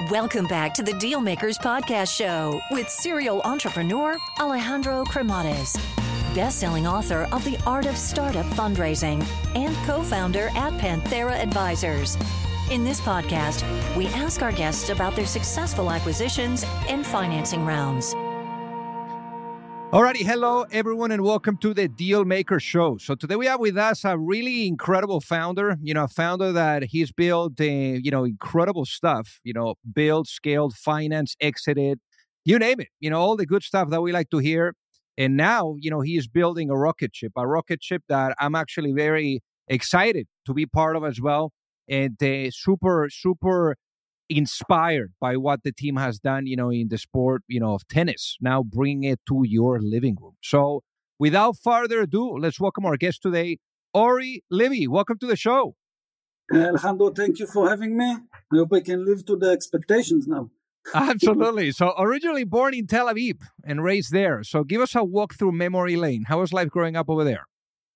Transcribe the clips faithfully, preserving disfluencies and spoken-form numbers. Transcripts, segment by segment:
Welcome back to the Dealmakers Podcast Show with serial entrepreneur Alejandro Cremades, best-selling author of The Art of Startup Fundraising and co-founder at Panthera Advisors. In this podcast, we ask our guests about their successful acquisitions and financing rounds. Alrighty, hello everyone, and welcome to the Dealmaker Show. So today we have with us a really incredible founder, you know, a founder that he's built, uh, you know, incredible stuff, you know, built, scaled, financed, exited, you name it, you know, all the good stuff that we like to hear. And now, you know, he is building a rocket ship, a rocket ship that I'm actually very excited to be part of as well. And uh, super, super inspired by what the team has done, you know, in the sport, you know, of tennis, now bring it to your living room. So without further ado, let's welcome our guest today, Ori Levy. Welcome to the show. Alejandro, thank you for having me. I hope I can live to the expectations now. Absolutely. So originally born in Tel Aviv and raised there. So give us a walk through memory lane. How was life growing up over there?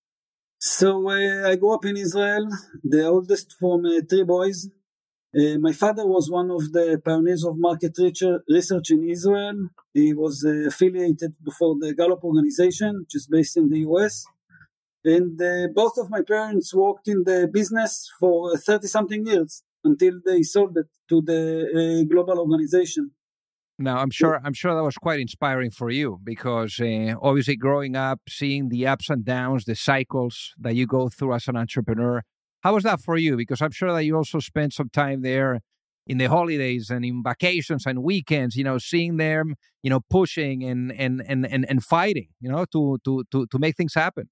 So uh, I grew up in Israel, the oldest from uh, three boys. Uh, my father was one of the pioneers of market research in Israel. He was uh, affiliated for the Gallup organization, which is based in the U S. And uh, both of my parents worked in the business for thirty-something years until they sold it to the uh, global organization. Now, I'm sure I'm sure that was quite inspiring for you because uh, obviously growing up, seeing the ups and downs, the cycles that you go through as an entrepreneur. How was that for you? Because I'm sure that you also spent some time there in the holidays and in vacations and weekends, you know, seeing them, you know, pushing and and and and, and fighting, you know, to to to to make things happen.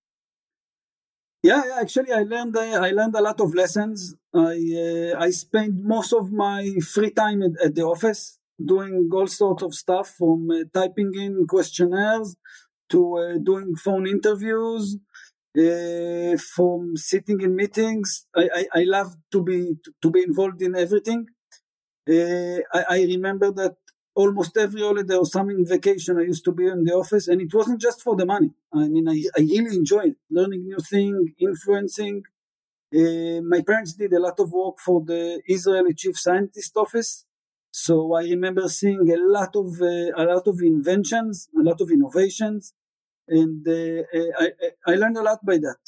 Yeah, yeah actually, I learned uh, I learned a lot of lessons. I uh, I spent most of my free time at, at the office doing all sorts of stuff, from uh, typing in questionnaires to uh, doing phone interviews. Uh, from sitting in meetings. I, I, I love to be to, to be involved in everything. Uh, I, I remember that almost every holiday or summer vacation I used to be in the office, and it wasn't just for the money. I mean, I, I really enjoyed learning new things, influencing. Uh, my parents did a lot of work for the Israeli Chief Scientist Office, so I remember seeing a lot of uh, a lot of inventions, a lot of innovations. And uh, I, I learned a lot by that.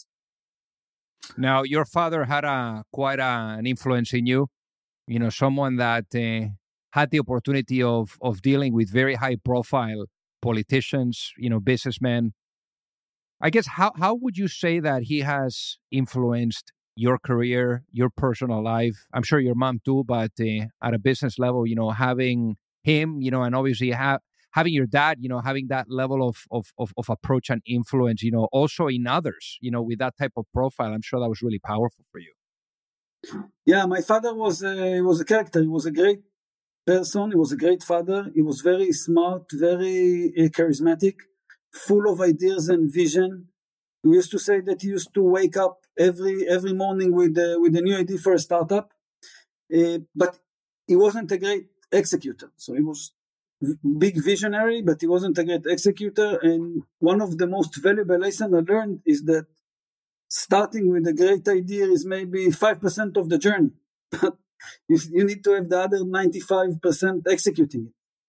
Now, your father had a quite a, an influence in you, you know, someone that uh, had the opportunity of of dealing with very high profile politicians, you know, businessmen. I guess, how, how would you say that he has influenced your career, your personal life? I'm sure your mom too, but uh, at a business level, you know, having him, you know, and obviously have having your dad, you know, having that level of, of of of approach and influence, you know, also in others, you know, with that type of profile, I'm sure that was really powerful for you. Yeah, my father was a, was a character. He was a great person. He was a great father. He was very smart, very uh, charismatic, full of ideas and vision. We used to say that he used to wake up every every morning with uh, with a new idea for a startup, uh, but he wasn't a great executor. So he was big visionary, but he wasn't a great executor. And one of the most valuable lessons I learned is that starting with a great idea is maybe five percent of the journey, but you, you need to have the other ninety-five percent executing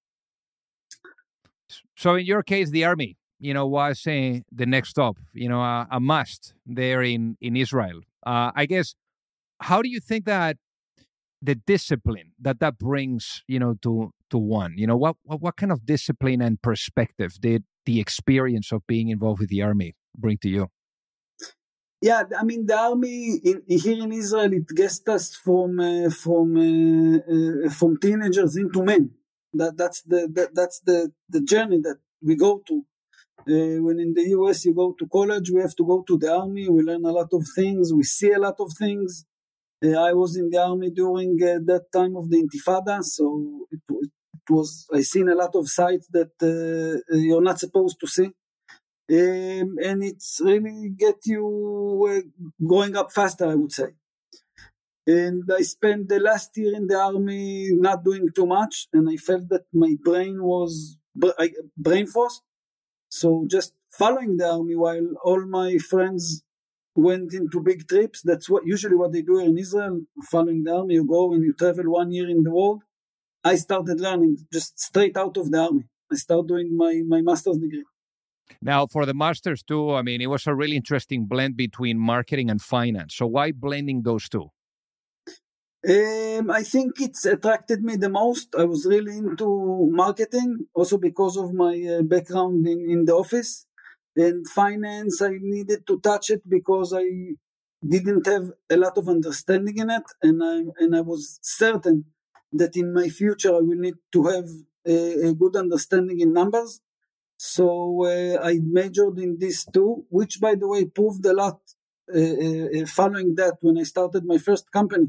it. So in your case, the army, you know, was uh, the next stop, you know, a, a must there in, in Israel. Uh, I guess, how do you think that the discipline that that brings, you know, to to one, you know, what, what what kind of discipline and perspective did the experience of being involved with the army bring to you? Yeah, I mean, the army in, here in Israel, it gets us from uh, from uh, uh, from teenagers into men. That that's the that, that's the the journey that we go to. Uh, when in the U S you go to college, we have to go to the army. We learn a lot of things. We see a lot of things. Uh, I was in the army during uh, that time of the Intifada, so it, it was, I seen a lot of sights that uh, you're not supposed to see. Um, and it's really get you uh, going up faster, I would say. And I spent the last year in the army not doing too much, and I felt that my brain was brain frost. So just following the army while all my friends went into big trips. That's what usually what they do in Israel. Following the army, you go and you travel one year in the world. I started learning just straight out of the army. I started doing my, my master's degree. Now, for the master's too, I mean, it was a really interesting blend between marketing and finance. So why blending those two? Um, I think it's attracted me the most. I was really into marketing, also because of my uh, background in, in the office. And finance, I needed to touch it because I didn't have a lot of understanding in it. And I, and I was certain that in my future I will need to have a, a good understanding in numbers. So uh, I majored in these two, which, by the way, proved a lot uh, uh, following that when I started my first company.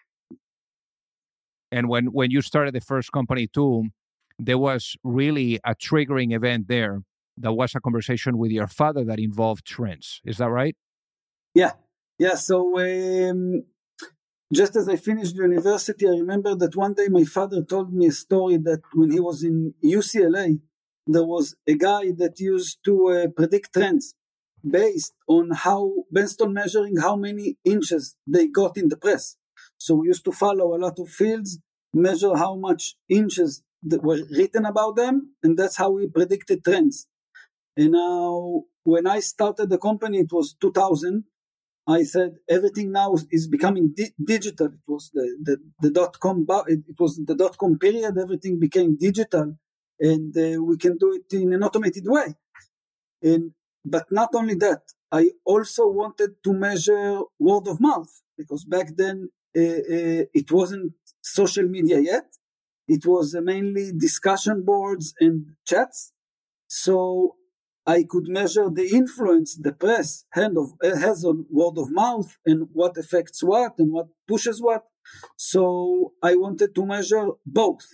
And when, when you started the first company too, there was really a triggering event there. That was a conversation with your father that involved trends. Is that right? Yeah. Yeah. So um, just as I finished university, I remember that one day my father told me a story that when he was in U C L A, there was a guy that used to uh, predict trends based on how, based on measuring how many inches they got in the press. So we used to follow a lot of fields, measure how much inches that were written about them, and that's how we predicted trends. And now, when I started the company, it was two thousand. I said everything now is becoming di- digital. It was the, the, the dot com, it was the dot com period. Everything became digital, and uh, we can do it in an automated way. And but not only that, I also wanted to measure word of mouth, because back then uh, uh, it wasn't social media yet. It was uh, mainly discussion boards and chats. So I could measure the influence the press hand of, uh, has on word of mouth and what affects what and what pushes what. So I wanted to measure both.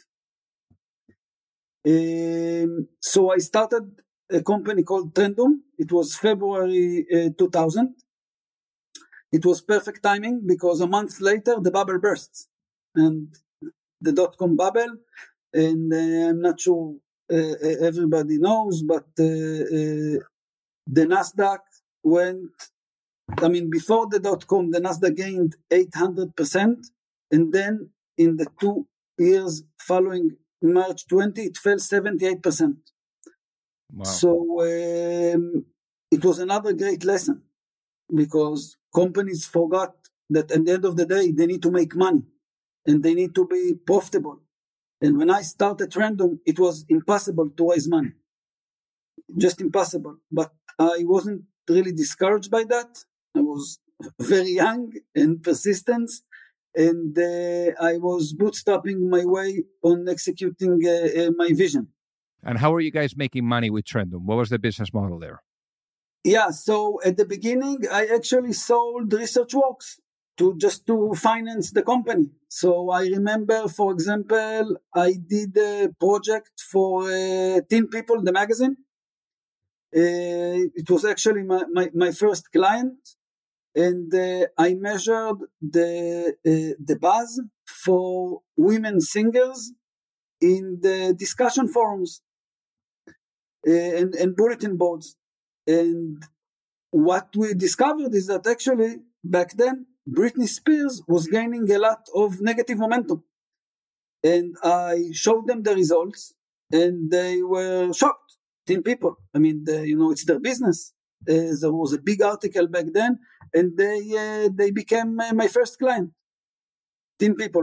Um, so I started a company called Trendum. It was February uh, two thousand. It was perfect timing because a month later the bubble burst, and the dot-com bubble, and uh, I'm not sure uh, everybody knows, but uh, uh, the Nasdaq went, I mean, before the dot-com, the Nasdaq gained eight hundred percent, and then in the two years following March twentieth, it fell seventy-eight percent. Wow. So um, it was another great lesson, because companies forgot that at the end of the day, they need to make money and they need to be profitable. And when I started Trendum, it was impossible to raise money. Just impossible. But I wasn't really discouraged by that. I was very young and persistent, and uh, I was bootstrapping my way on executing uh, uh, my vision. And how are you guys making money with Trendum? What was the business model there? Yeah, so at the beginning, I actually sold ResearchWorks to just to finance the company. So I remember, for example, I did a project for uh, Teen People, the magazine. Uh, it was actually my, my, my first client. And uh, I measured the uh, the buzz for women singers in the discussion forums uh, and, and bulletin boards. And what we discovered is that actually back then, Britney Spears was gaining a lot of negative momentum. And I showed them the results, and they were shocked. Teen People, I mean, the, you know, it's their business. Uh, there was a big article back then, and they uh, they became uh, my first client. Teen People.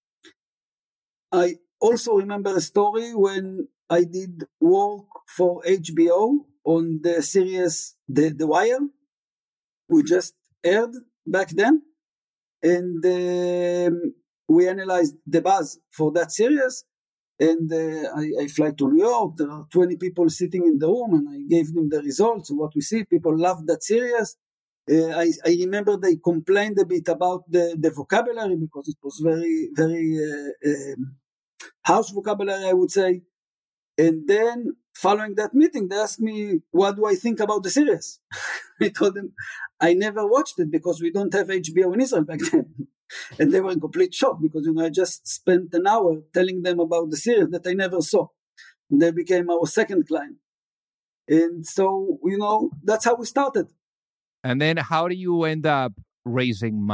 I also remember a story when I did work for H B O on the series The, the Wire, we just aired back then, and um, we analyzed the buzz for that series. And uh, I, I fly to New York. There are twenty people sitting in the room, and I gave them the results. What we see, people love that series. Uh, I, I remember they complained a bit about the, the vocabulary, because it was very, very uh, um, harsh vocabulary, I would say. And then following that meeting, they asked me, what do I think about the series? I told them, I never watched it because we don't have H B O in Israel back then. And they were in complete shock, because, you know, I just spent an hour telling them about the series that I never saw. And they became our second client. And so, you know, that's how we started. And then how do you end up raising money?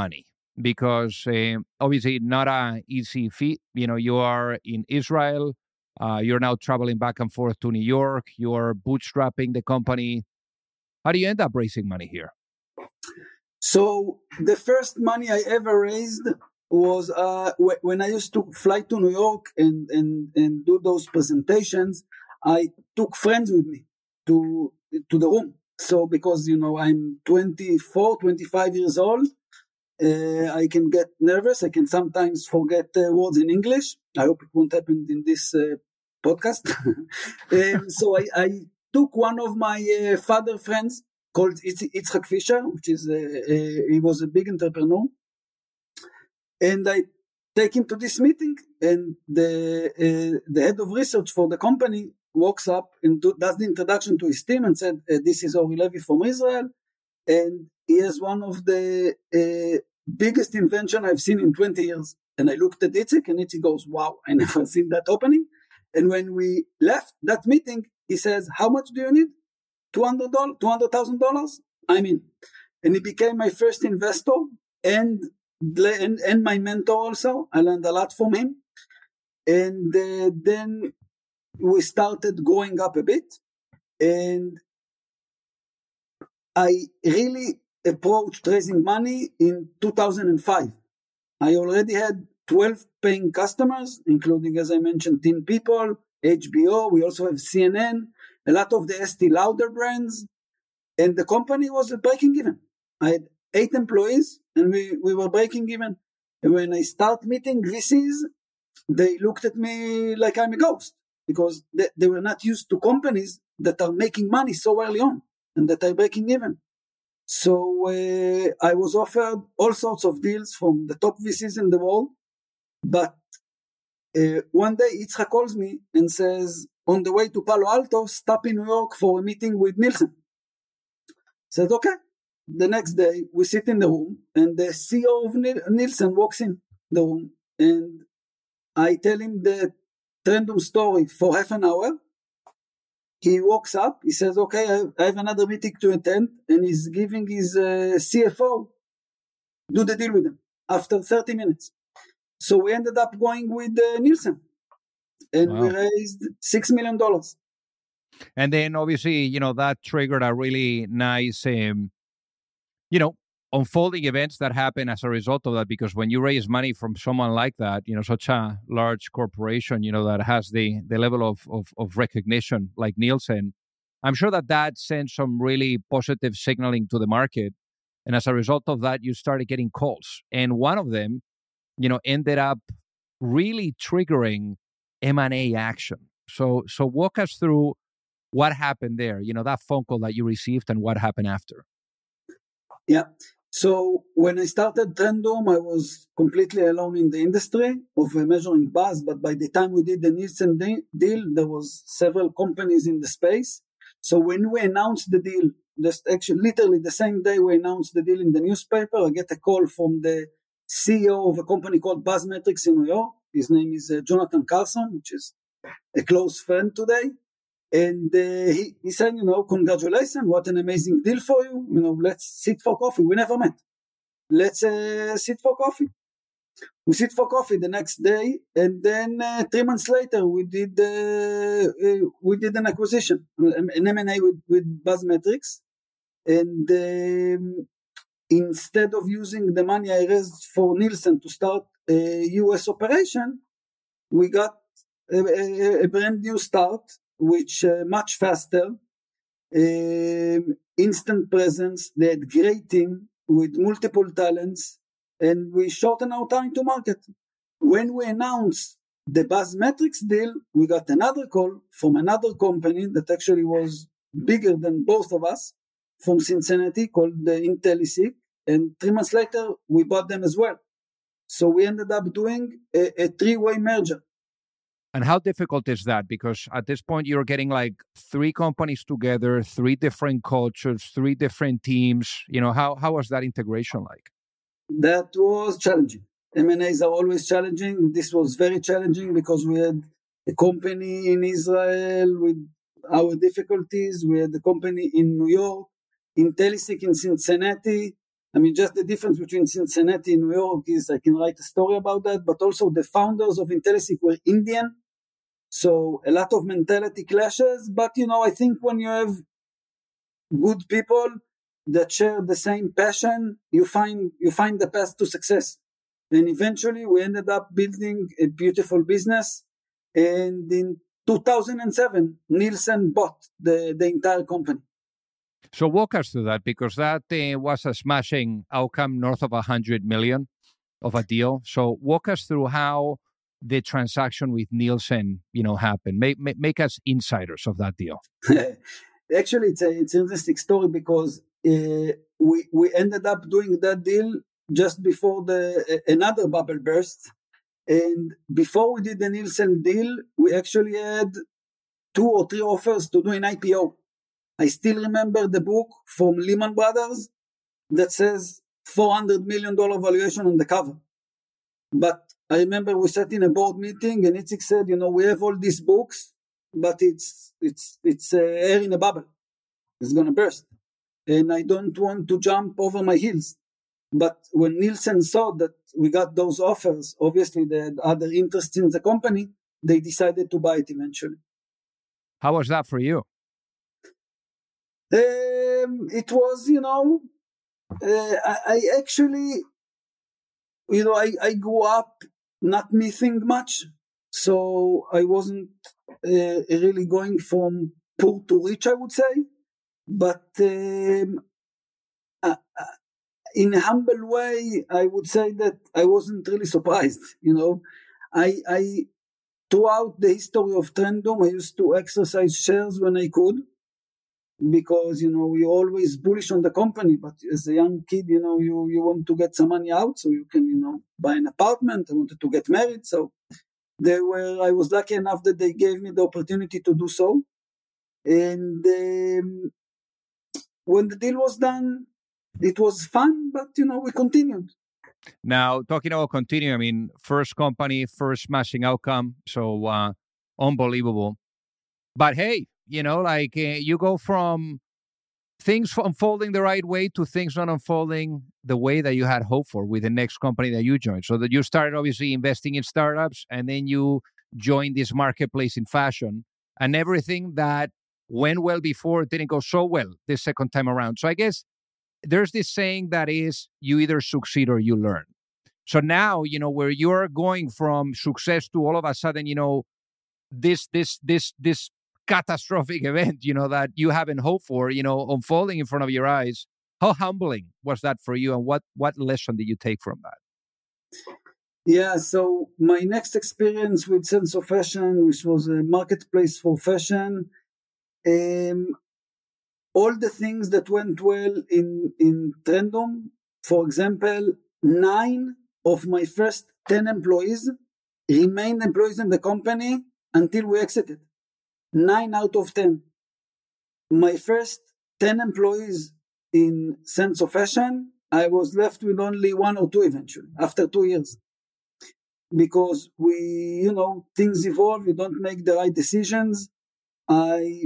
because uh, obviously not a easy feat. You know, you are in Israel. Uh, you're now traveling back and forth to New York. You're bootstrapping the company. How do you end up raising money here? So the first money I ever raised was uh, w- when I used to fly to New York and, and, and do those presentations. I took friends with me to to the room. So because, you know, I'm twenty-four, twenty-five years old, uh, I can get nervous. I can sometimes forget uh, words in English. I hope it won't happen in this uh, podcast. um, so I, I took one of my uh, father friends called Yitzhak Fisher, which is uh, uh, he was a big entrepreneur, and I take him to this meeting, and the uh, the head of research for the company walks up and do, does the introduction to his team and said, uh, "This is Ori Levy from Israel, and he has one of the uh, biggest invention I've seen in twenty years." And I looked at Yitzhak, and Yitzhak goes, "Wow, I never seen that opening." And when we left that meeting, he says, "How much do you need?" two hundred dollars, two hundred thousand dollars? I'm in. And he became my first investor and, and, and my mentor also. I learned a lot from him. And uh, then we started going up a bit. And I really approached raising money in two thousand five. I already had twelve paying customers, including, as I mentioned, Teen People, H B O. We also have C N N. A lot of the Estee Lauder brands, and the company was breaking even. I had eight employees, and we, we were breaking even. And when I start meeting V Cs, they looked at me like I'm a ghost, because they, they were not used to companies that are making money so early on and that are breaking even. So uh, I was offered all sorts of deals from the top V Cs in the world, but uh, one day Yitzhak calls me and says, on the way to Palo Alto, stop in New York for a meeting with Nielsen. I said, okay. The next day, we sit in the room, and the C E O of Nielsen walks in the room, and I tell him the Trendum story for half an hour. He walks up, he says, okay, I have another meeting to attend, and he's giving his uh, C F O, do the deal with him, after thirty minutes. So we ended up going with uh, Nielsen. And wow. We raised six million dollars. And then obviously, you know, that triggered a really nice, um, you know, unfolding events that happen as a result of that. Because when you raise money from someone like that, you know, such a large corporation, you know, that has the, the level of, of, of recognition like Nielsen, I'm sure that that sends some really positive signaling to the market. And as a result of that, you started getting calls. And one of them, you know, ended up really triggering M and A action. So so walk us through what happened there, you know, that phone call that you received and what happened after. Yeah. So when I started Trendum, I was completely alone in the industry of measuring buzz. But by the time we did the Nielsen de- deal, there was several companies in the space. So when we announced the deal, just actually literally the same day we announced the deal in the newspaper, I get a call from the C E O of a company called BuzzMetrics in New York. His name is uh, Jonathan Carson, which is a close friend today. And uh, he, he said, you know, congratulations, what an amazing deal for you. You know, let's sit for coffee. We never met. Let's uh, sit for coffee. We sit for coffee the next day. And then uh, three months later, we did uh, uh, we did an acquisition, an M and A with, with BuzzMetrics. And um, instead of using the money I raised for Nielsen to start a U S operation, we got a, a, a brand new start, which uh, much faster, um, instant presence. They had great team with multiple talents, and we shortened our time to market. When we announced the BuzzMetrics deal, we got another call from another company that actually was bigger than both of us, from Cincinnati, called the IntelliSeek. And three months later, we bought them as well. So we ended up doing a, a three-way merger. And how difficult is that? Because at this point, you're getting like three companies together, three different cultures, three different teams. You know, how how was that integration like? That was challenging. M and As are always challenging. This was very challenging because we had a company in Israel with our difficulties. We had a company in New York, IntelliSeek in Cincinnati. I mean, just the difference between Cincinnati and New York is I can write a story about that, but also the founders of Intelliseq were Indian. So a lot of mentality clashes. But, you know, I think when you have good people that share the same passion, you find you find the path to success. And eventually we ended up building a beautiful business. And in two thousand seven, Nielsen bought the, the entire company. So walk us through that, because that uh, was a smashing outcome, north of one hundred million of a deal. So walk us through how the transaction with Nielsen, you know, happened. Make, make, make us insiders of that deal. Actually, it's, a, it's an interesting story because uh, we, we ended up doing that deal just before the uh, another bubble burst. And before we did the Nielsen deal, we actually had two or three offers to do an I P O. I still remember the book from Lehman Brothers that says four hundred million dollars valuation on the cover. But I remember we sat in a board meeting and Itzik said, you know, we have all these books, but it's it's it's uh, air in a bubble. It's going to burst. And I don't want to jump over my heels. But when Nielsen saw that we got those offers, obviously they had other interests in the company, they decided to buy it eventually. How was that for you? Um, it was, you know, uh, I, I actually, you know, I, I grew up not missing much. So I wasn't uh, really going from poor to rich, I would say. But um, uh, in a humble way, I would say that I wasn't really surprised. You know, I, I throughout the history of Trendom, I used to exercise shares when I could, because, you know, you're always bullish on the company, but as a young kid, you know, you, you want to get some money out so you can, you know, buy an apartment. I wanted to get married. So they were, I was lucky enough that they gave me the opportunity to do so. And um, when the deal was done, it was fun, but, you know, we continued. Now, talking about continue, I mean, first company, first smashing outcome. So uh, unbelievable. But hey, you know, like uh, you go from things unfolding the right way to things not unfolding the way that you had hoped for with the next company that you joined. So that you started obviously investing in startups, and then you joined this marketplace in fashion, and everything that went well before didn't go so well this second time around. So I guess there's this saying that is, you either succeed or you learn. So now, you know, where you're going from success to all of a sudden, you know, this, this, this, this catastrophic event, you know, that you haven't hoped for, you know, unfolding in front of your eyes. How humbling was that for you? And what, what lesson did you take from that? Yeah, so my next experience with Sense of Fashion, which was a marketplace for fashion, um, all the things that went well in, in Trendom, for example, nine of my first ten employees remained employees in the company until we exited. Nine out of ten. My first ten employees in Sense of Fashion, I was left with only one or two eventually, after two years. Because we, you know, things evolve, you don't make the right decisions. I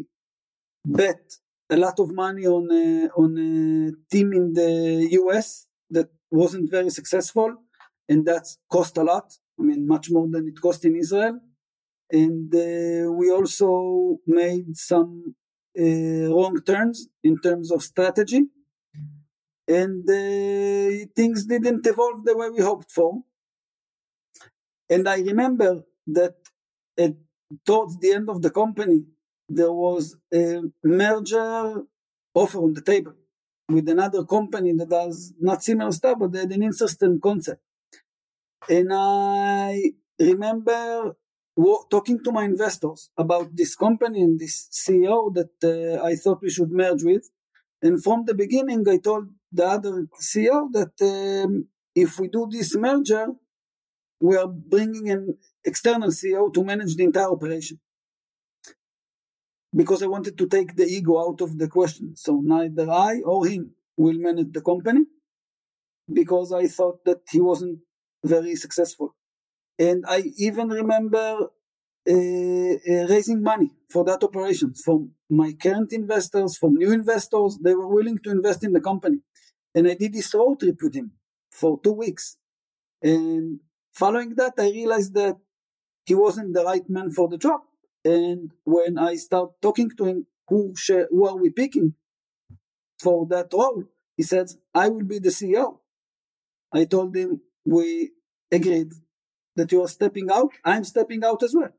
bet a lot of money on a, on a team in the U S that wasn't very successful, and that's cost a lot. I mean, much more than it cost in Israel. And uh, we also made some uh, wrong turns in terms of strategy. And uh, things didn't evolve the way we hoped for. And I remember that at, towards the end of the company, there was a merger offer on the table with another company that does not similar stuff, but they had an interesting concept. And I remember talking to my investors about this company and this C E O that uh, I thought we should merge with. And from the beginning, I told the other C E O that um, if we do this merger, we are bringing an external C E O to manage the entire operation. Because I wanted to take the ego out of the question. So neither I or him will manage the company, because I thought that he wasn't very successful. And I even remember uh, uh, raising money for that operation from my current investors, from new investors. They were willing to invest in the company. And I did this road trip with him for two weeks. And following that, I realized that he wasn't the right man for the job. And when I start talking to him, who, sh- who are we picking for that role? He said, I will be the C E O. I told him, we agreed that you are stepping out. I'm stepping out as well.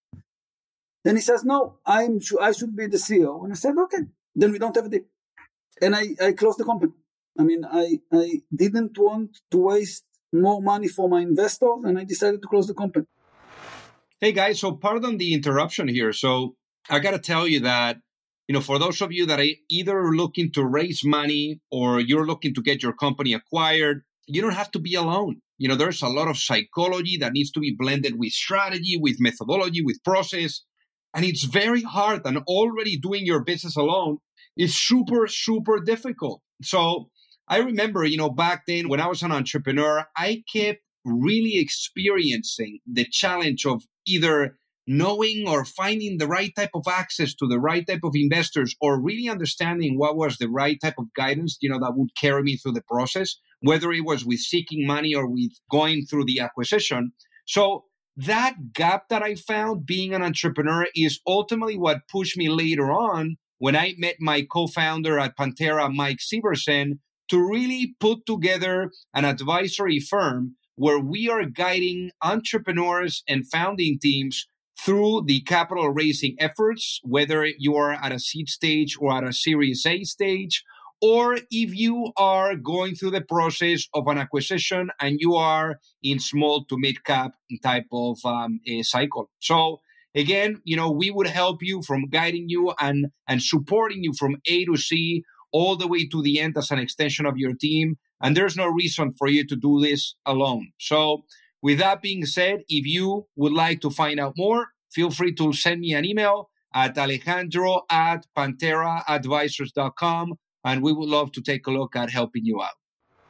Then he says, no, I'm sh- I should be the C E O. And I said, okay, then we don't have a deal. And I, I closed the company. I mean, I, I didn't want to waste more money for my investors, and I decided to close the company. Hey, guys, so pardon the interruption here. So I got to tell you that, you know, for those of you that are either looking to raise money or you're looking to get your company acquired, you don't have to be alone. You know, there's a lot of psychology that needs to be blended with strategy, with methodology, with process. And it's very hard. And already doing your business alone is super, super difficult. So I remember, you know, back then when I was an entrepreneur, I kept really experiencing the challenge of either knowing or finding the right type of access to the right type of investors, or really understanding what was the right type of guidance, you know, that would carry me through the process, whether it was with seeking money or with going through the acquisition. So that gap that I found being an entrepreneur is ultimately what pushed me later on when I met my co-founder at Panthera, Mike Severson, to really put together an advisory firm where we are guiding entrepreneurs and founding teams through the capital raising efforts, whether you are at a seed stage or at a Series A stage, or if you are going through the process of an acquisition and you are in small to mid cap type of um, a cycle. So again, you know, we would help you from guiding you and, and supporting you from A to C all the way to the end as an extension of your team. And there's no reason for you to do this alone. So with that being said, if you would like to find out more, feel free to send me an email at Alejandro at Panthera Advisors dot com, and we would love to take a look at helping you out.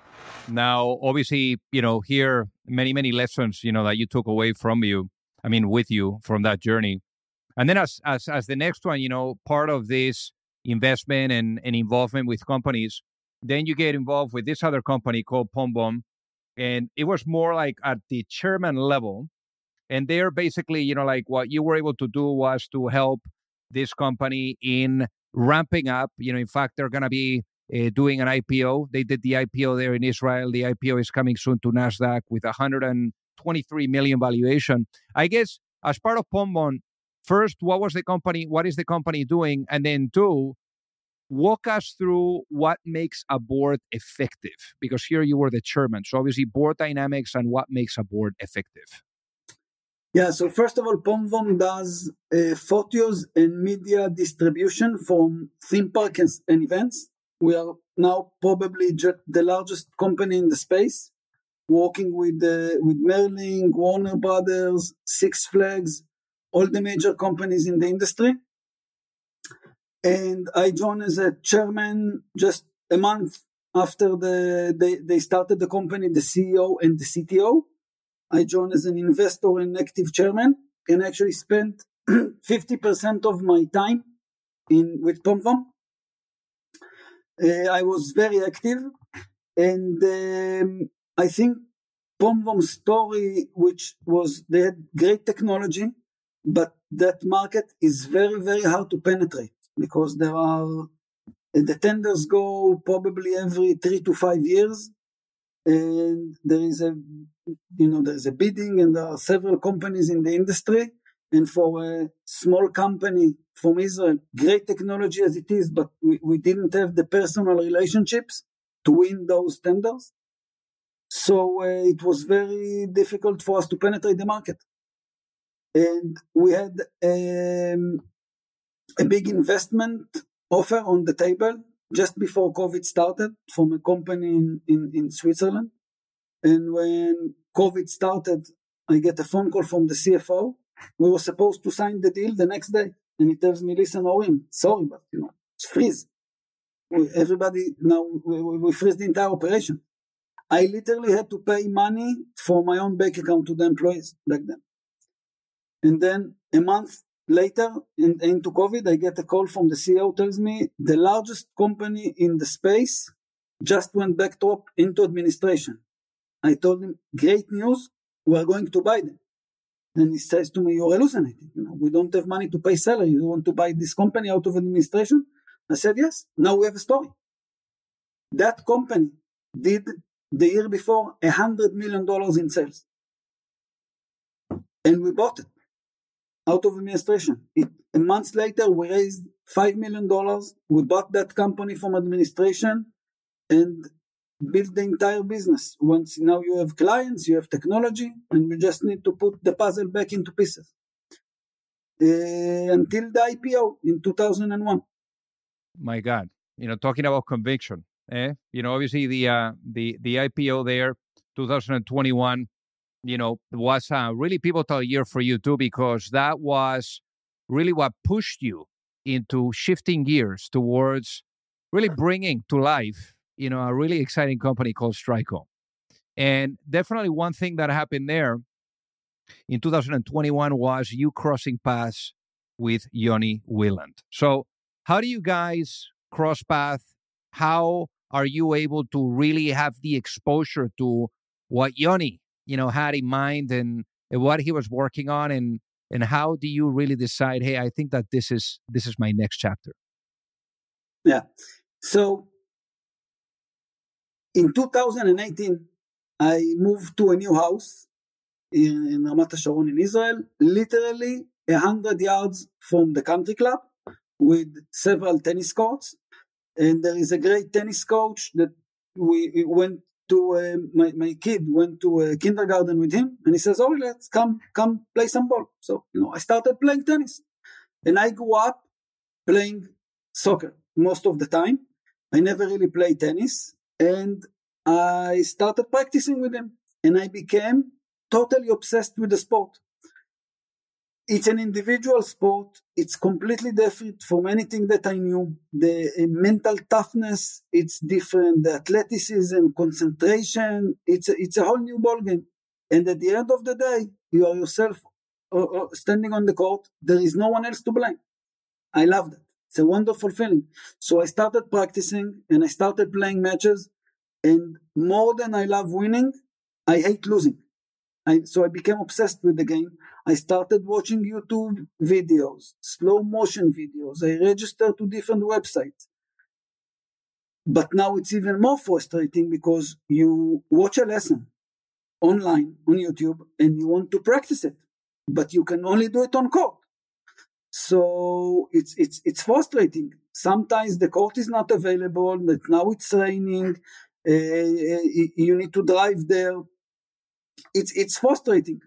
Now, obviously, you know, here, many, many lessons, you know, that you took away from you, I mean, with you from that journey. And then as as, as the next one, you know, part of this investment and, and involvement with companies, then you get involved with this other company called PoMBOM. And it was more like at the chairman level. And they're basically, you know, like what you were able to do was to help this company in ramping up. You know, in fact, they're going to be uh, doing an I P O. They did the I P O there in Israel. The I P O is coming soon to NASDAQ with one hundred twenty-three million valuation. I guess as part of PoMBOM, first, what was the company? What is the company doing? And then two, walk us through what makes a board effective, because here you were the chairman. So obviously board dynamics and what makes a board effective. Yeah, so first of all, PoMBOM does uh, photos and media distribution from theme parks and events. We are now probably ju- the largest company in the space, working with uh, with Merlin, Warner Brothers, Six Flags, all the major companies in the industry. And I joined as a chairman just a month after the they, they started the company, the C E O and the C T O. I joined as an investor and active chairman, and actually spent fifty percent of my time in with PoMBOM. Uh, I was very active, and um, I think PoMBOM's story, which was they had great technology, but that market is very, very hard to penetrate because there are the tenders go probably every three to five years. And there is a, you know, there is a bidding, and there are several companies in the industry. And for a small company from Israel, great technology as it is, but we, we didn't have the personal relationships to win those tenders. So uh, it was very difficult for us to penetrate the market. And we had um, a big investment offer on the table just before COVID started from a company in, in, in Switzerland. And when COVID started, I get a phone call from the C F O. We were supposed to sign the deal the next day. And he tells me, listen, Orim, sorry, but you know, it's freeze. We, everybody, now we, we, we freeze the entire operation. I literally had to pay money for my own bank account to the employees back then. And then a month later, in, into COVID, I get a call from the C E O, tells me the largest company in the space just went backdrop into administration. I told him, great news, we are going to buy them. And he says to me, you're hallucinating. You know, we don't have money to pay salary. You want to buy this company out of administration? I said, yes. Now we have a story. That company did the year before one hundred million dollars in sales. And we bought it out of administration. It, a month later, we raised five million dollars. We bought that company from administration and built the entire business. Once now you have clients, you have technology, and we just need to put the puzzle back into pieces. Uh, until the I P O in two thousand one. My God, you know, talking about conviction, eh? You know, obviously the uh, the the I P O there, two thousand twenty-one, you know, was a really pivotal year for you too, because that was really what pushed you into shifting gears towards really bringing to life, you know, a really exciting company called Strico. And definitely one thing that happened there in two thousand twenty-one was you crossing paths with Yoni Wieland. So how do you guys cross paths? How are you able to really have the exposure to what Yoni, you know, had in mind and, and what he was working on, and and how do you really decide, hey, I think that this is this is my next chapter? Yeah. So in two thousand eighteen, I moved to a new house in, in Ramat HaSharon in Israel, literally a hundred yards from the country club with several tennis courts. And there is a great tennis coach that we, we went to, uh, my, my kid went to a kindergarten with him, and he says, oh, let's come, come play some ball. So, you know, I started playing tennis, and I grew up playing soccer most of the time. I never really played tennis, and I started practicing with him, and I became totally obsessed with the sport. It's an individual sport. It's completely different from anything that I knew. The uh, mental toughness, it's different. The athleticism, concentration, it's a, it's a whole new ballgame. And at the end of the day, you are yourself uh, uh, standing on the court. There is no one else to blame. I love that. It's a wonderful feeling. So I started practicing and I started playing matches. And more than I love winning, I hate losing. I, so I became obsessed with the game. I started watching YouTube videos, slow motion videos. I registered to different websites. But now it's even more frustrating because you watch a lesson online on YouTube and you want to practice it, but you can only do it on court. So it's it's it's frustrating. Sometimes the court is not available, but now it's raining. Uh, you need to drive there. It's it's frustrating.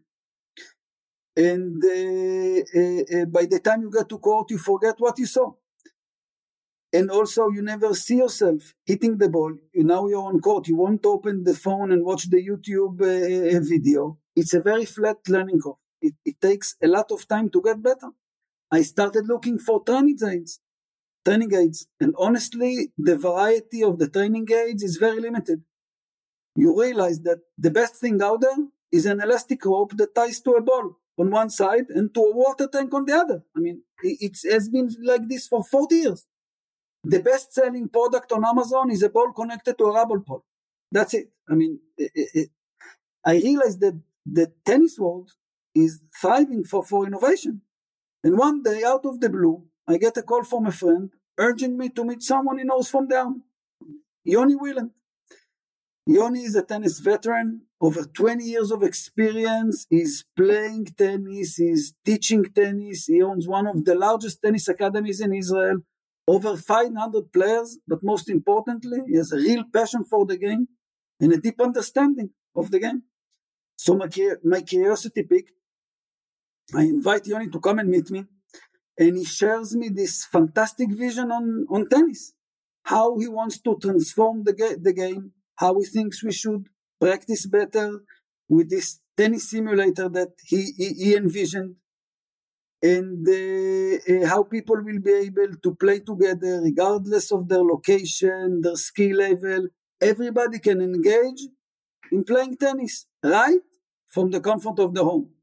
And uh, uh, uh, by the time you get to court, you forget what you saw. And also, you never see yourself hitting the ball. You, now you're on court. You won't open the phone and watch the YouTube uh, video. It's a very flat learning curve. It, it takes a lot of time to get better. I started looking for training aids, training aids. And honestly, the variety of the training aids is very limited. You realize that the best thing out there is an elastic rope that ties to a ball on one side and to a water tank on the other. I mean, it has been like this for forty years. The best-selling product on Amazon is a ball connected to a rubber ball. That's it. I mean, it, it, I realized that the tennis world is thriving for, for innovation. And one day, out of the blue, I get a call from a friend urging me to meet someone he knows from the army, Yoni Wieland. Yoni is a tennis veteran, over twenty years of experience. He's playing tennis, he's teaching tennis. He owns one of the largest tennis academies in Israel, over five hundred players, but most importantly, he has a real passion for the game and a deep understanding of the game. So my, my curiosity piqued. I invite Yoni to come and meet me, and he shares me this fantastic vision on, on tennis, how he wants to transform the, ga- the game, how he thinks we should practice better with this tennis simulator that he, he, he envisioned, and uh, uh, how people will be able to play together regardless of their location, their skill level. Everybody can engage in playing tennis, right? From the comfort of the home.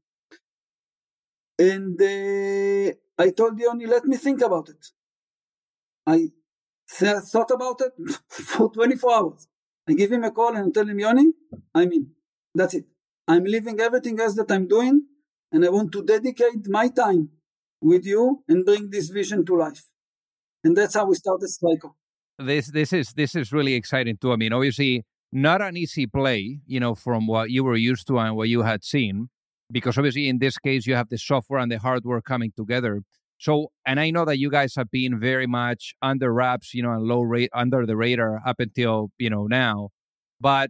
And uh, I told Yoni, let me think about it. I th- thought about it for twenty-four hours. I give him a call and tell him, Yoni, I'm in. That's it. I'm leaving everything else that I'm doing, and I want to dedicate my time with you and bring this vision to life. And that's how we started Strico. This this is this is really exciting too. I mean, obviously not an easy play, you know, from what you were used to and what you had seen, because obviously in this case you have the software and the hardware coming together. So, and I know that you guys have been very much under wraps, you know, and low rate under the radar up until, you know, now. But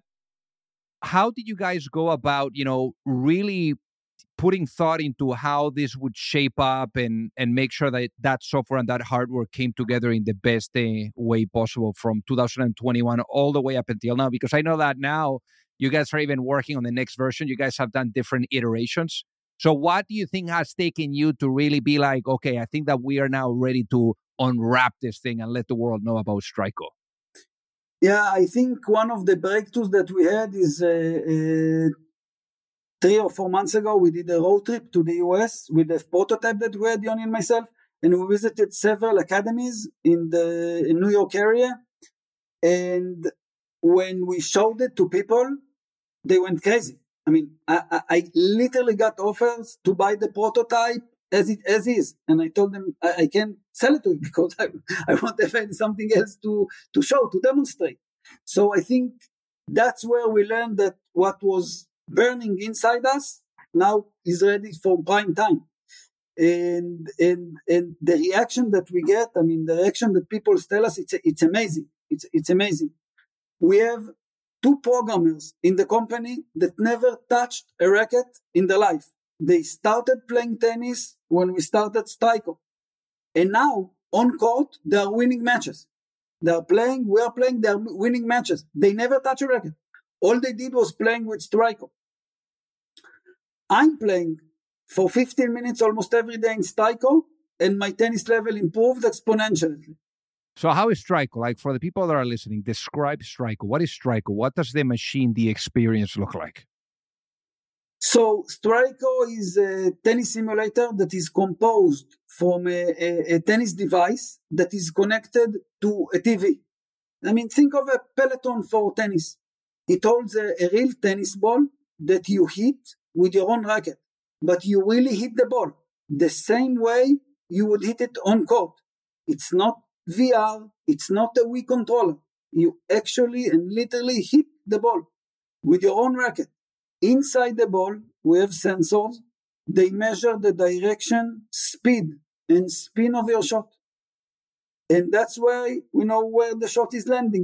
how did you guys go about, you know, really putting thought into how this would shape up and and make sure that that software and that hardware came together in the best uh, way possible from two thousand twenty-one all the way up until now? Because I know that now you guys are even working on the next version. You guys have done different iterations. So what do you think has taken you to really be like, okay, I think that we are now ready to unwrap this thing and let the world know about Strico? Yeah, I think one of the breakthroughs that we had is uh, uh, three or four months ago, we did a road trip to the U S with a prototype that we had, Yoni and myself, and we visited several academies in the in New York area. And when we showed it to people, they went crazy. I mean, I, I, I literally got offers to buy the prototype as it as is, and I told them I, I can't sell it to you because I, I want to find something else to to show, to demonstrate. So I think that's where we learned that what was burning inside us now is ready for prime time. And and and the reaction that we get, I mean, the reaction that people tell us, it's it's amazing. It's it's amazing. We have two programmers in the company that never touched a racket in their life. They started playing tennis when we started Strico. And now, on court, they are winning matches. They are playing, we are playing, they are winning matches. They never touch a racket. All they did was playing with Strico. I'm playing for fifteen minutes almost every day in Strico, and my tennis level improved exponentially. So how is Strico? Like, for the people that are listening, describe Strico. What is Strico? What does the machine, the experience look like? So Strico is a tennis simulator that is composed from a, a, a tennis device that is connected to a T V. I mean, think of a Peloton for tennis. It holds a, a real tennis ball that you hit with your own racket, but you really hit the ball the same way you would hit it on court. It's not V R, it's not a Wii controller. You actually and literally hit the ball with your own racket. Inside the ball, we have sensors. They measure the direction, speed, and spin of your shot. And that's why we know where the shot is landing.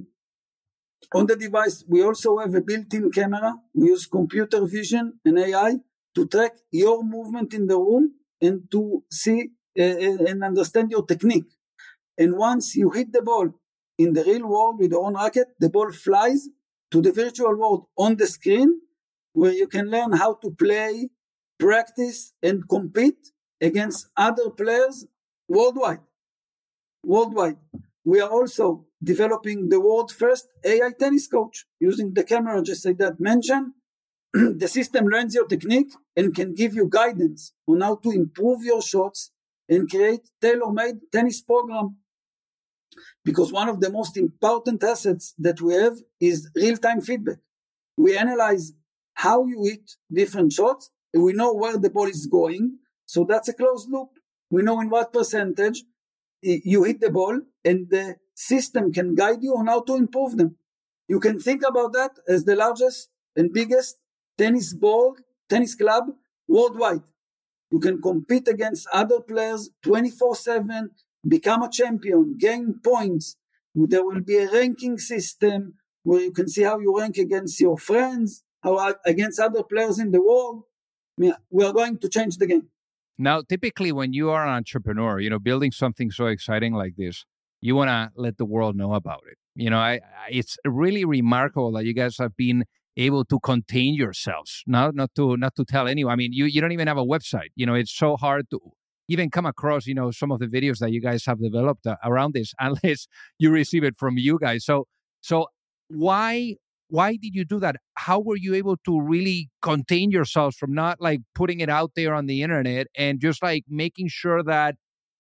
On the device, we also have a built-in camera. We use computer vision and A I to track your movement in the room and to see uh, and understand your technique. And once you hit the ball in the real world with your own racket, the ball flies to the virtual world on the screen, where you can learn how to play, practice, and compete against other players worldwide. Worldwide. We are also developing the world's first A I tennis coach using the camera, just like that mentioned. The system learns your technique and can give you guidance on how to improve your shots and create tailor-made tennis program. Because one of the most important assets that we have is real-time feedback. We analyze how you hit different shots, and we know where the ball is going. So that's a closed loop. We know in what percentage you hit the ball, and the system can guide you on how to improve them. You can think about that as the largest and biggest tennis ball, tennis club worldwide. You can compete against other players twenty-four seven, become a champion, gain points. There will be a ranking system where you can see how you rank against your friends, how against other players in the world. We are going to change the game. Now, typically when you are an entrepreneur, you know, building something so exciting like this, you want to let the world know about it. You know, I, I, it's really remarkable that you guys have been able to contain yourselves, not not to not to tell anyone. I mean, you, you don't even have a website. You know, it's so hard to even come across, you know, some of the videos that you guys have developed uh, around this, unless you receive it from you guys. So, so why why did you do that? How were you able to really contain yourselves from not like putting it out there on the internet and just like making sure that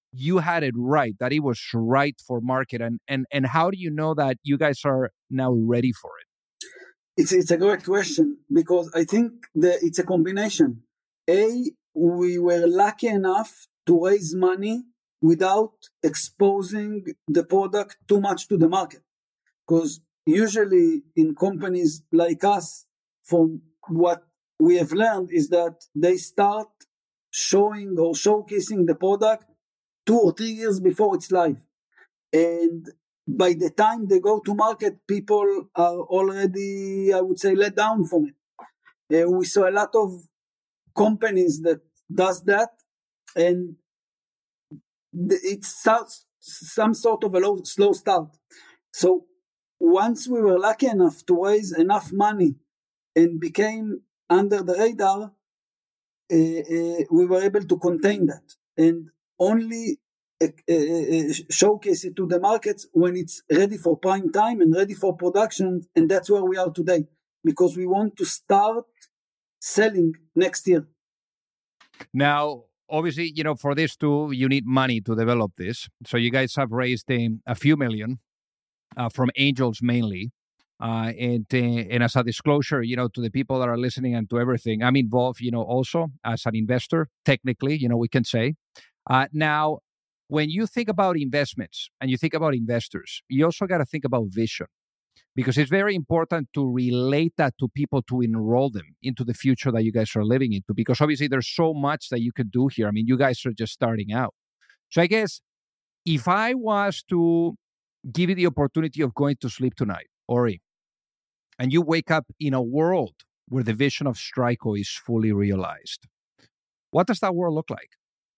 you had it right, that it was right for market? And and and how do you know that you guys are now ready for it? It's it's a great question, because I think that it's a combination. A, we were lucky enough to raise money without exposing the product too much to the market. Because usually in companies like us, from what we have learned is that they start showing or showcasing the product two or three years before it's live. And by the time they go to market, people are already, I would say, let down from it. Uh, we saw a lot of companies that does that, and it starts some sort of a low, slow start. So once we were lucky enough to raise enough money and became under the radar, uh, uh, we were able to contain that and only uh, uh, showcase it to the markets when it's ready for prime time and ready for production. And that's where we are today, because we want to start selling next year. Now, obviously, you know, for this too, you need money to develop this. So you guys have raised a, a few million uh, from angels mainly. Uh, and, uh, and as a disclosure, you know, to the people that are listening and to everything, I'm involved, you know, also as an investor, technically, you know, we can say. Uh, now, when you think about investments and you think about investors, you also got to think about vision, because it's very important to relate that to people, to enroll them into the future that you guys are living into, because obviously there's so much that you could do here. I mean, you guys are just starting out. So I guess if I was to give you the opportunity of going to sleep tonight, Ori, and you wake up in a world where the vision of Strico is fully realized, what does that world look like?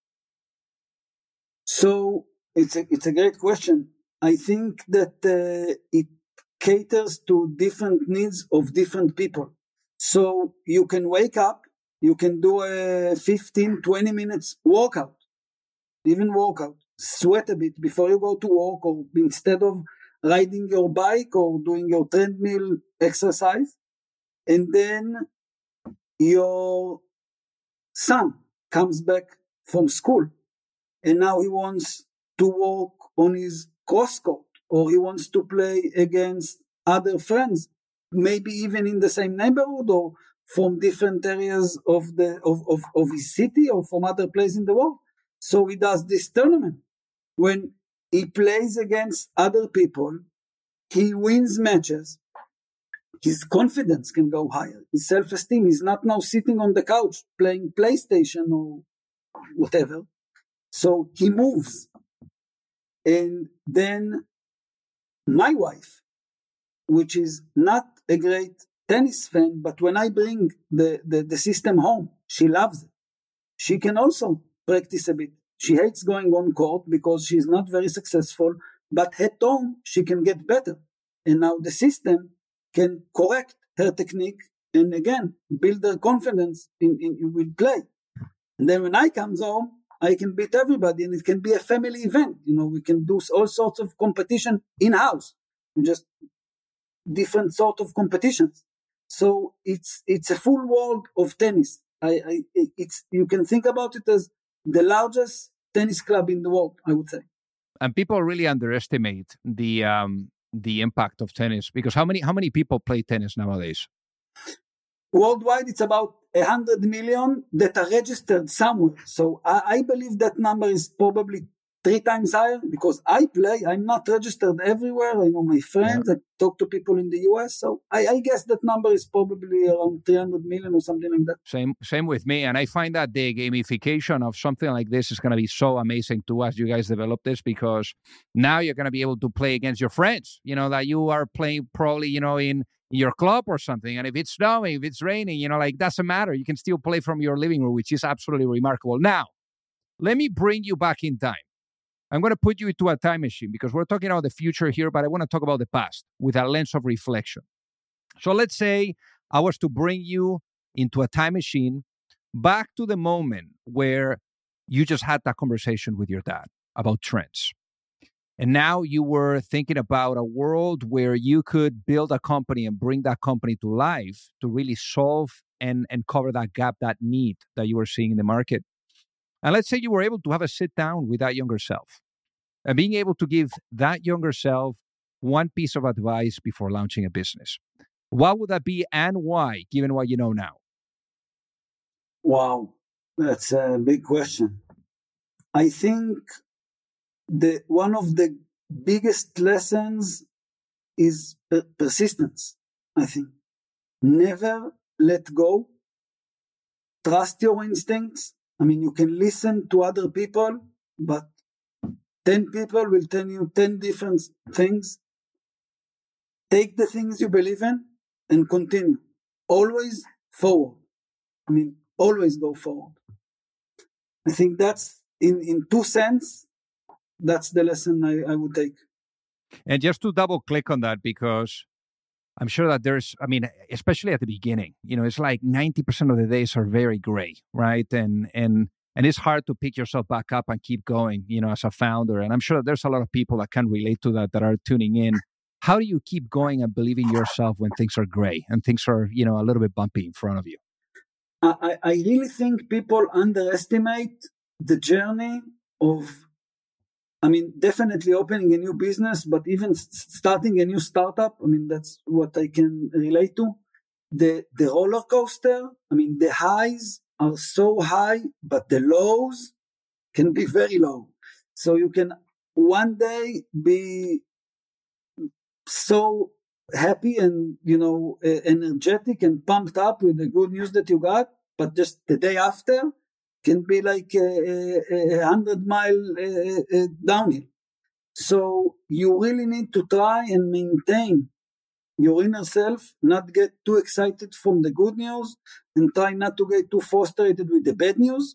So it's a, it's a great question. I think that uh, it caters to different needs of different people. So you can wake up, you can do a fifteen, twenty minutes workout, even workout, sweat a bit before you go to work, or instead of riding your bike or doing your treadmill exercise. And then your son comes back from school, and now he wants to work on his cross court, or he wants to play against other friends, maybe even in the same neighborhood or from different areas of the of, of, of his city or from other places in the world. So he does this tournament. When he plays against other people, he wins matches, his confidence can go higher, his self-esteem. He's not now sitting on the couch playing PlayStation or whatever. So he moves. And then my wife, which is not a great tennis fan, but when I bring the, the, the system home, she loves it. She can also practice a bit. She hates going on court because she's not very successful, but at home she can get better. And now the system can correct her technique and again build her confidence in, in, in with play. And then when I come home, I can beat everybody, and it can be a family event. You know, we can do all sorts of competition in-house, just different sort of competitions. So it's it's a full world of tennis. I, I it's you can think about it as the largest tennis club in the world, I would say. And people really underestimate the um, the impact of tennis, because how many how many people play tennis nowadays? Worldwide, it's about one hundred million that are registered somewhere. So I, I believe that number is probably three times higher, because I play. I'm not registered everywhere. I know my friends. Yeah. I talk to people in the U S. So I, I guess that number is probably around three hundred million or something like that. Same same with me. And I find that the gamification of something like this is going to be so amazing too as you guys develop this, because now you're going to be able to play against your friends, you know, that you are playing probably, you know, in your club or something. And if it's snowing, if it's raining, you know, like, doesn't matter. You can still play from your living room, which is absolutely remarkable. Now, let me bring you back in time. I'm going to put you into a time machine, because we're talking about the future here, but I want to talk about the past with a lens of reflection. So let's say I was to bring you into a time machine back to the moment where you just had that conversation with your dad about trends. And now you were thinking about a world where you could build a company and bring that company to life to really solve and, and cover that gap, that need that you were seeing in the market. And let's say you were able to have a sit down with that younger self and being able to give that younger self one piece of advice before launching a business. What would that be and why, given what you know now? Wow, that's a big question. I think the one of the biggest lessons is per- persistence, I think. Never let go. Trust your instincts. I mean, you can listen to other people, but ten people will tell you ten different things. Take the things you believe in and continue. Always forward. I mean, always go forward. I think that's, in, in two cents, that's the lesson I, I would take. And just to double click on that, because I'm sure that there's, I mean, especially at the beginning, you know, it's like ninety percent of the days are very gray, right? And, and, and it's hard to pick yourself back up and keep going, you know, as a founder. And I'm sure that there's a lot of people that can relate to that, that are tuning in. How do you keep going and believing yourself when things are gray and things are, you know, a little bit bumpy in front of you? I, I really think people underestimate the journey of, I mean, definitely opening a new business, but even starting a new startup. I mean, that's what I can relate to. The, the roller coaster, I mean, the highs are so high, but the lows can be very low. So you can one day be so happy and, you know, uh, energetic and pumped up with the good news that you got, but just the day after can be like a, a, a hundred mile uh, uh, downhill. So you really need to try and maintain your inner self, not get too excited from the good news and try not to get too frustrated with the bad news.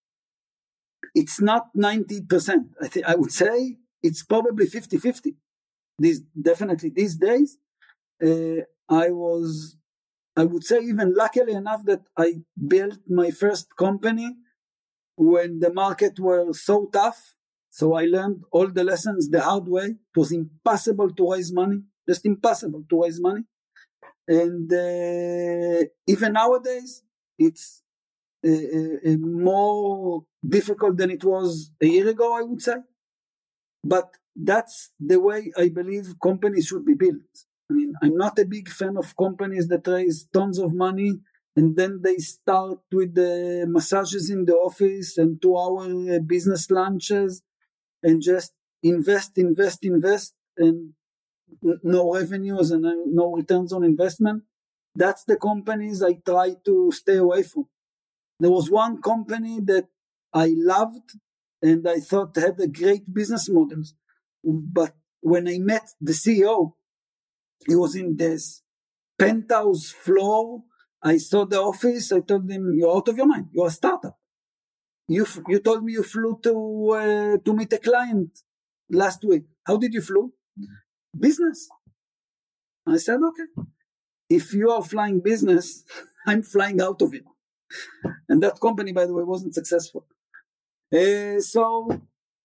It's not ninety percent. I think I would say it's probably fifty-fifty. These definitely these days, uh, I was, I would say even luckily enough that I built my first company when the market was so tough. So I learned all the lessons the hard way. It was impossible to raise money, just impossible to raise money. And uh, even nowadays, it's uh, uh, more difficult than it was a year ago, I would say. But that's the way I believe companies should be built. I mean, I'm not a big fan of companies that raise tons of money and then they start with the massages in the office and two-hour business lunches and just invest, invest, invest, and no revenues and no returns on investment. That's the companies I try to stay away from. There was one company that I loved and I thought had a great business models. But when I met the C E O, he was in this penthouse floor. I saw the office. I told him, "You're out of your mind. You're a startup. You f- you told me you flew to uh, to meet a client last week. How did you flew? Mm-hmm. Business." I said, "Okay. If you are flying business, I'm flying out of it." And that company, by the way, wasn't successful. Uh, so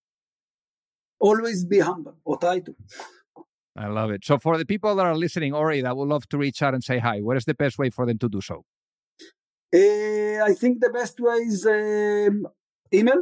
always be humble, or try to. I love it. So for the people that are listening, Ori, that would love to reach out and say hi, what is the best way for them to do so? Uh, I think the best way is um, email,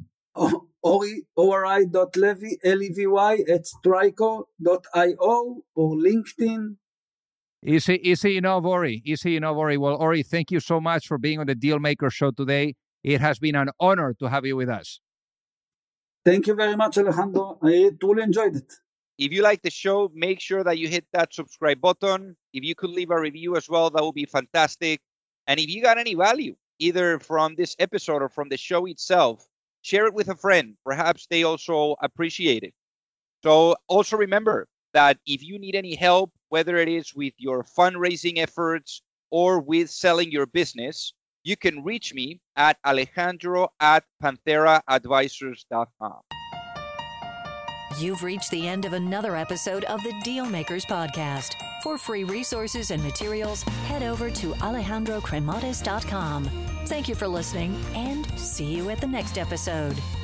Ori, O-R-I dot Levy, L E V Y, at Strico dot I O, or LinkedIn. Easy, easy enough, Ori. Easy enough, Ori. Well, Ori, thank you so much for being on the Dealmaker Show today. It has been an honor to have you with us. Thank you very much, Alejandro. I truly enjoyed it. If you like the show, make sure that you hit that subscribe button. If you could leave a review as well, that would be fantastic. And if you got any value, either from this episode or from the show itself, share it with a friend. Perhaps they also appreciate it. So also remember that if you need any help, whether it is with your fundraising efforts or with selling your business, you can reach me at Alejandro at Panthera Advisors dot com. You've reached the end of another episode of the Dealmakers Podcast. For free resources and materials, head over to Alejandro Cremades dot com. Thank you for listening, and see you at the next episode.